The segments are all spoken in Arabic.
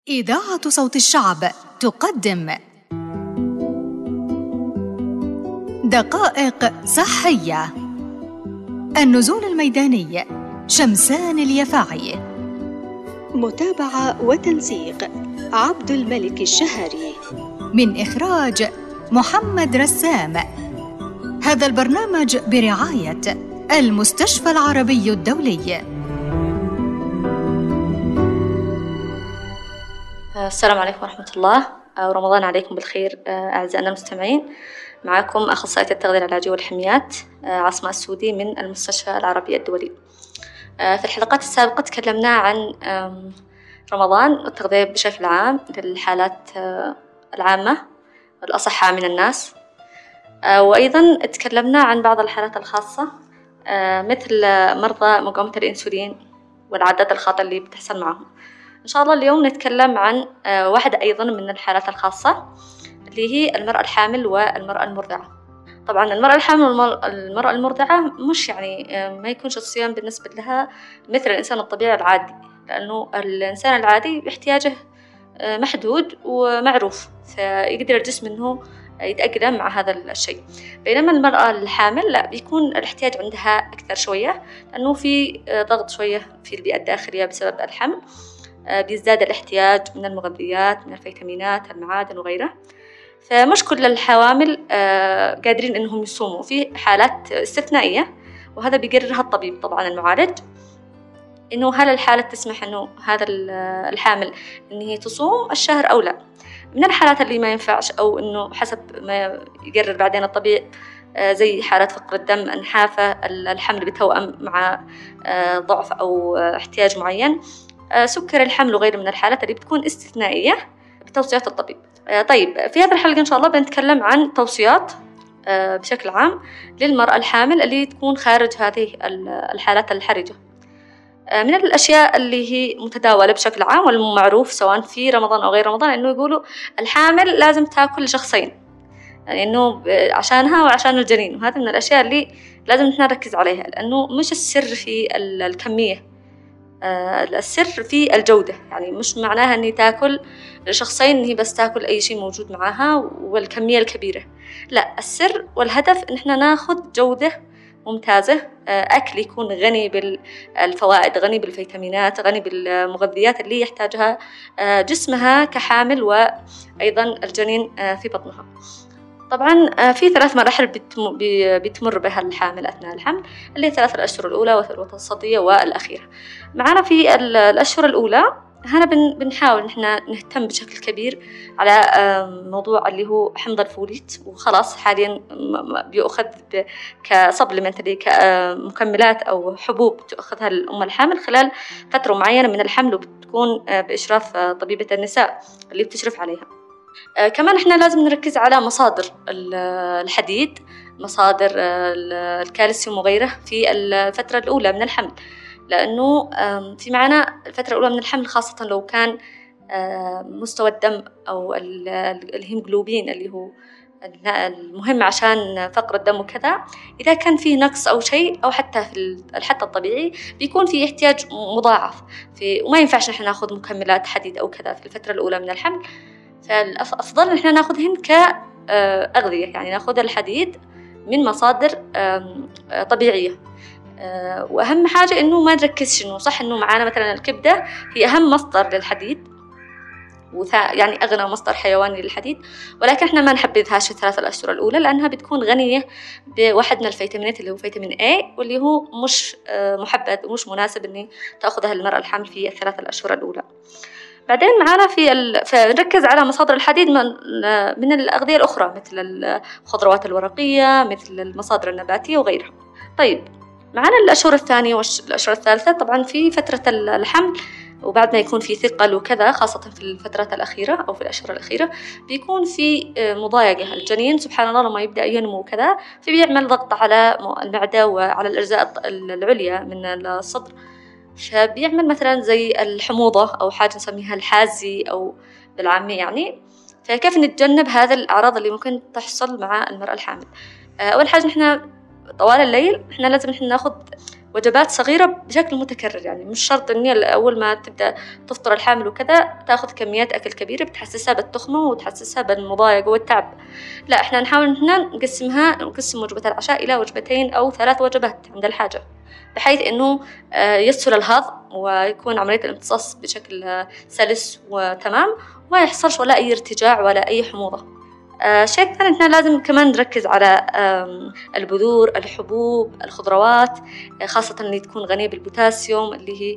إذاعة صوت الشعب تقدم دقائق صحية. النزول الميداني شمسان اليفاعي. متابعة وتنسيق عبد الملك الشهري. من إخراج محمد رسام. هذا البرنامج برعاية المستشفى العربي الدولي. السلام عليكم ورحمة الله ورمضان عليكم بالخير أعزائنا المستمعين. معكم أخصائية التغذية العلاجية والحميات عاصمة السودي من المستشفى العربي الدولي. في الحلقات السابقة تكلمنا عن رمضان والتغذية بشكل عام للحالات العامة الأصحاء من الناس، وأيضا تكلمنا عن بعض الحالات الخاصة مثل مرضى مقاومة الإنسولين والعادات الخاطئة اللي بتحصل معهم. إن شاء الله اليوم نتكلم عن واحدة أيضا من الحالات الخاصة اللي هي المرأة الحامل والمرأة المرضعة. طبعا المرأة الحامل والمرأة المرضعة مش ما يكونش الصيام بالنسبة لها مثل الإنسان الطبيعي العادي، لأنه الإنسان العادي احتياجه محدود ومعروف، فيقدر الجسم إنه يتأقلم مع هذا الشيء. بينما المرأة الحامل لا، بيكون الاحتياج عندها أكثر شوية، لأنه في ضغط شوية في البيئة الداخلية بسبب الحمل، بيزداد الاحتياج من المغذيات، من الفيتامينات، المعادن وغيرها. فمش كل الحوامل قادرين إنهم يصوموا، في حالات استثنائية وهذا بيقررها الطبيب طبعا المعالج، إنه هل الحالة تسمح إنه هذا الحامل إن هي تصوم الشهر أو لا. من الحالات اللي ما ينفعش أو إنه حسب ما يقرر بعدين الطبيب، زي حالات فقر الدم، انحافة الحمل بتوأم مع ضعف أو احتياج معين، سكر الحمل وغيره من الحالات اللي بتكون استثنائية بتوصيات الطبيب. طيب في هذه الحلقة إن شاء الله بنتكلم عن توصيات بشكل عام للمرأة الحامل اللي تكون خارج هذه الحالات الحرجة. من الأشياء اللي هي متداولة بشكل عام والمعروف سواء في رمضان أو غير رمضان، إنه يقولوا الحامل لازم تأكل شخصين، يعني إنه عشانها وعشان الجنين، وهذا من الأشياء اللي لازم نحن نركز عليها، لأنه مش السر في الكمية، السر في الجودة. يعني مش معناها إني تأكل لشخصين إني بس تأكل أي شيء موجود معاها والكمية الكبيرة، لا، السر والهدف إن إحنا ناخذ جودة ممتازة، أكل يكون غني بالفوائد، غني بالفيتامينات، غني بالمغذيات اللي يحتاجها جسمها كحامل وأيضا الجنين في بطنها. طبعا في 3 مراحل بتمر بها الحامل أثناء الحمل، اللي هي 3 الأشهر الأولى والوسطية والأخيرة. معنا في الأشهر الأولى هنا بنحاول نحن نهتم بشكل كبير على موضوع اللي هو حمض الفوليت، وخلاص حاليا بيأخذ كسبلمنت، اللي كمكملات أو حبوب تأخذها الأم الحامل خلال فترة معينة من الحمل، وبتكون بإشراف طبيبة النساء اللي بتشرف عليها. كمان إحنا لازم نركز على مصادر الحديد، مصادر الكالسيوم وغيره في الفترة الأولى من الحمل، لأنه في معنا الفترة الأولى من الحمل خاصة لو كان مستوى الدم أو الهيموغلوبين اللي هو المهم عشان فقر الدم وكذا، إذا كان فيه نقص أو شيء، أو حتى في حتى الطبيعي بيكون فيه احتياج مضاعف وما ينفعش نحن نأخذ مكملات حديد أو كذا في الفترة الأولى من الحمل. فالأفضل إن إحنا نأخذهن كأغذية، يعني نأخذ الحديد من مصادر طبيعية. وأهم حاجة إنه ما نركزش إنه صح إنه معانا مثلا الكبدة هي أهم مصدر للحديد، يعني أغنى مصدر حيواني للحديد، ولكن إحنا ما نحبذهاش في 3 الأشهر الأولى، لأنها بتكون غنية بواحد من الفيتامينات اللي هو فيتامين A، واللي هو مش محبذ ومش مناسب إني تأخذها المرأة الحامل في 3 الأشهر الأولى. بعدين معنا فنركز على مصادر الحديد من الأغذية الأخرى مثل الخضروات الورقية، مثل المصادر النباتية وغيرها. طيب معنا الأشهر الثانية والأشهر الثالثة. طبعا في فترة الحمل وبعد ما يكون في ثقل وكذا، خاصة في الفترات الأخيرة أو في الأشهر الأخيرة، بيكون في مضايقة. الجنين سبحان الله لما يبدأ ينمو وكذا، فبيعمل ضغط على المعدة وعلى الأجزاء العليا من الصدر، فبيعمل مثلا زي الحموضة أو حاجة نسميها الحازي أو بالعامية يعني. فكيف نتجنب هذا الأعراض اللي ممكن تحصل مع المرأة الحامل؟ أول حاجة نحن طوال الليل إحنا لازم نحن ناخذ وجبات صغيرة بشكل متكرر. يعني مش شرط إني أول ما تبدأ تفطر الحامل وكذا تأخذ كميات أكل كبيرة بتحسسها بالتخمة وتحسسها بالمضايقة والتعب. لا، إحنا نحاول إننا نقسم وجبة العشاء إلى 2 أو 3 وجبات عند الحاجة، بحيث إنه يسهل الهضم ويكون عملية الامتصاص بشكل سلس وتمام، وما يحصلش ولا أي ارتجاع ولا أي حموضة. شيء ثاني، إحنا لازم كمان نركز على البذور، الحبوب، الخضروات، خاصة اللي تكون غنية بالبوتاسيوم، اللي هي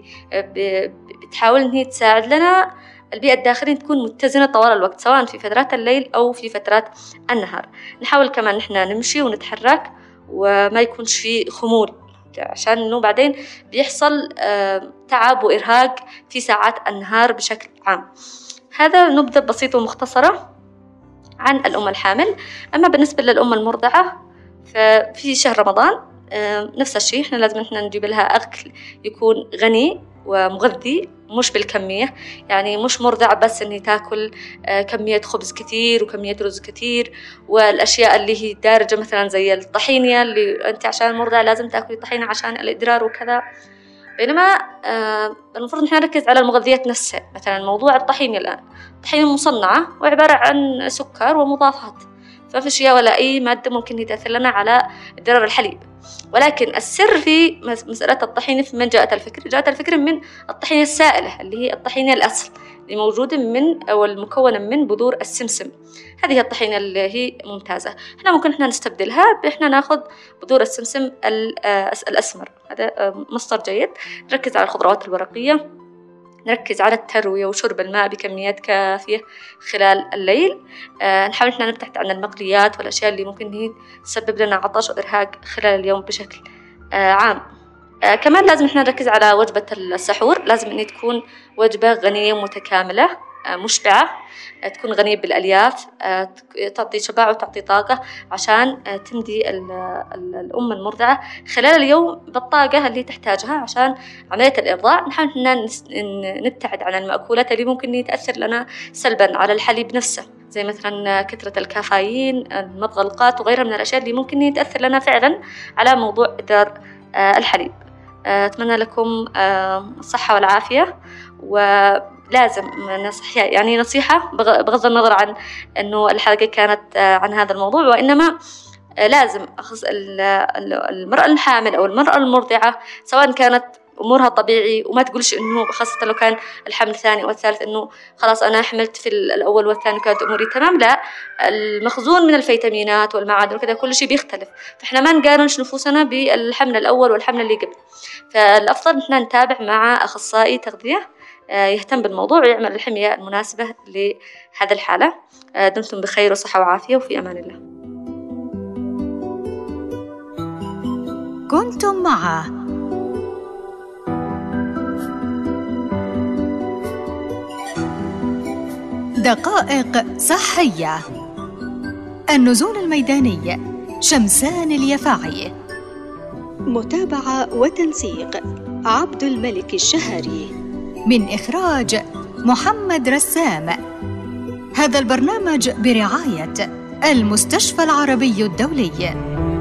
بتحاول إن هي تساعد لنا البيئة الداخلية تكون متزنة طوال الوقت، سواء في فترات الليل أو في فترات النهار. نحاول كمان إحنا نمشي ونتحرك وما يكونش في خمول، عشان إنه بعدين بيحصل تعب وإرهاق في ساعات النهار بشكل عام. هذا نبذة بسيطة ومختصرة عن الأم الحامل. أما بالنسبة للأم المرضعة ففي شهر رمضان نفس الشيء، إحنا لازم نجيب لها أكل يكون غني ومغذي، مش بالكمية. يعني مش مرضعة بس إنها تاكل كمية خبز كثير وكمية رز كثير والأشياء اللي هي دارجة مثلا زي الطحينية، اللي أنت عشان مرضعة لازم تاكلي طحينة عشان الإدرار وكذا. بينما المفروض نحن نركز على المغذيات نفسها. مثلا موضوع الطحينة الآن، الطحينة مصنعة وعبارة عن سكر ومضافات، فما في شيء ولا أي مادة ممكن تأثر لنا على إدرار الحليب. ولكن السر في مسألة الطحينة في من جاءت الفكرة؟ جاءت الفكرة من الطحينة السائلة اللي هي الطحينة الأصل، اللي موجودة من أو المكونة من بذور السمسم. هذه الطحينة اللي هي ممتازة. إحنا ممكن نستبدلها بإحنا ناخذ بذور السمسم الأسمر، هذا مصدر جيد. نركز على الخضروات الورقية، نركز على التروية وشرب الماء بكميات كافية خلال الليل. نحاول إحنا نبتعد عن المقليات والأشياء اللي ممكن هي تسبب لنا عطش وإرهاق خلال اليوم بشكل عام. كمان لازم إحنا نركز على وجبة السحور، لازم إن تكون وجبة غنية متكاملة مشبعة، تكون غنية بالألياف، تعطي شبع وتعطي طاقة عشان تمدي الأم المرضعة خلال اليوم بالطاقة اللي تحتاجها عشان عملية الإرضاع. نحاول نبتعد عن المأكولات اللي ممكن تأثر لنا سلبا على الحليب نفسه، زي مثلا كثرة الكافيين، المضغلقات وغيرها من الأشياء اللي ممكن تأثر لنا فعلا على موضوع إدرار الحليب. أتمنى لكم الصحة والعافية. ولازم نصيحة بغض النظر عن أنه الحلقة كانت عن هذا الموضوع، وإنما لازم المرأة الحامل أو المرأة المرضعة سواء كانت أمورها طبيعي، وما تقولش إنه خاصة لو كان الحمل الثاني أو الثالث إنه خلاص أنا حملت في الأول والثاني كانت أموري تمام. لا، المخزون من الفيتامينات والمعادن وكذا كل شيء بيختلف، فإحنا ما نقارنش نفوسنا بالحمل الأول والحمل اللي قبل. فالأفضل إحنا نتابع مع أخصائي تغذية يهتم بالموضوع ويعمل الحمية المناسبة لهذا الحالة. دمتم بخير وصحة وعافية وفي أمان الله. كنتم مع دقائق صحية، النزول الميداني، شمسان اليفاعي. متابعة وتنسيق عبد الملك الشهري. من إخراج محمد رسام. هذا البرنامج برعاية المستشفى العربي الدولي.